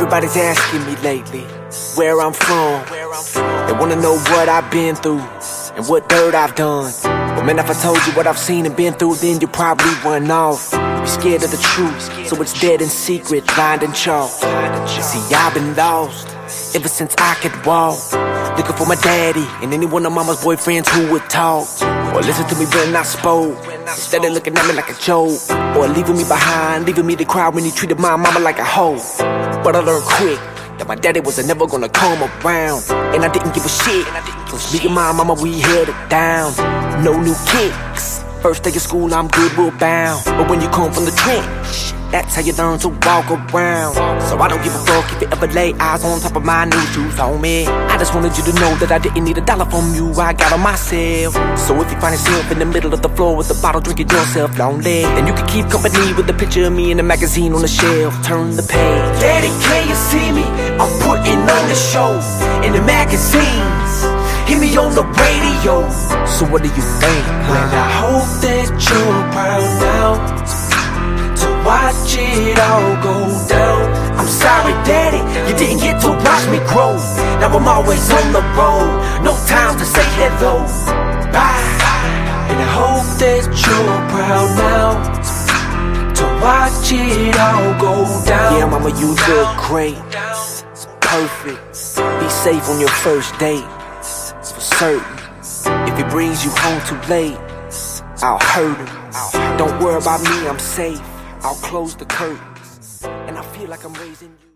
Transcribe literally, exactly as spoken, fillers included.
Everybody's asking me lately where I'm from. They wanna know what I've been through and what dirt I've done. But man, if I told you what I've seen and been through, then you probably run off. You're scared of the truth, so it's dead in secret, blind and chalk. See, I've been lost ever since I could walk, looking for my daddy and any one of mama's boyfriends who would talk or listen to me when I spoke, instead of looking at me like a joke, or leaving me behind, leaving me to cry when he treated my mama like a hoe. But I learned quick that my daddy was never gonna come around, and I didn't give a shit, cause me and my mama, we held it down. No new kicks, first day of school I'm goodwill bound, but when you come from the trench, that's how you learn to walk around. So I don't give a fuck if you ever lay eyes on top of my new shoes on me. I just wanted you to know that I didn't need a dollar from you, I got on myself. So if you find yourself in the middle of the floor with a bottle drinking yourself lonely, then you can keep company with a picture of me in a magazine on the shelf. Turn the page. Daddy, can you see me? I'm putting on the show in the magazines, hear me on the radio. So what do you think? Well, I hope that you're proud now to watch it all go down. I'm sorry, Daddy, you didn't get to watch me grow. Now I'm always on the road, no time to say hello, bye. And I hope that you're proud now to watch it all go down. Yeah, mama, you look great, it's perfect. Be safe on your first date, it's for certain. If he brings you home too late, I'll hurt him. Don't worry about me, I'm safe. I'll close the curtains, and I feel like I'm raising you.